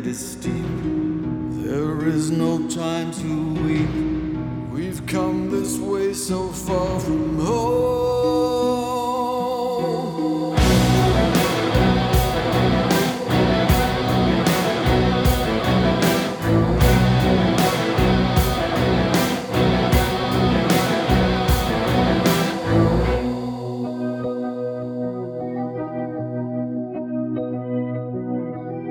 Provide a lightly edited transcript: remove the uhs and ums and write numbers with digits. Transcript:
is steep. There is no time to weep. We've come this way so far from